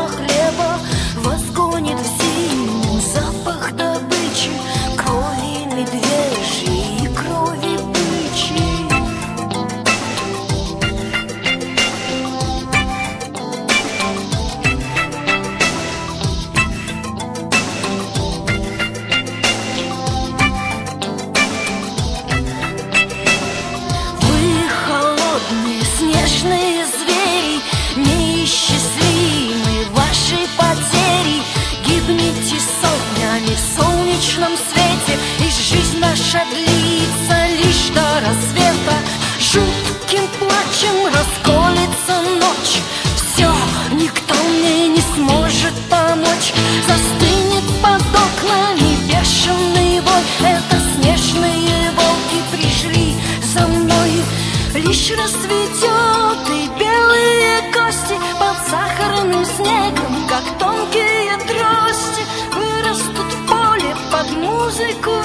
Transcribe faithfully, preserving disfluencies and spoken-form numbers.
запаха хлеба вас гонит в зиму, запах добычи, крови медвежьей и крови бычьей. Вы холодные снежные звери, неисчислимы ваши потери. Гибнете сотнями в солнечном свете, и жизнь наша длится лишь до рассвета. Жутким плачем расколется ночь, все, никто мне не сможет помочь. Застынет под окнами бешеный вой, это снежные волки пришли за мной. Лишь расцветет и белые кости под сахарным снегом, как тонкие трости, вырастут в поле под музыку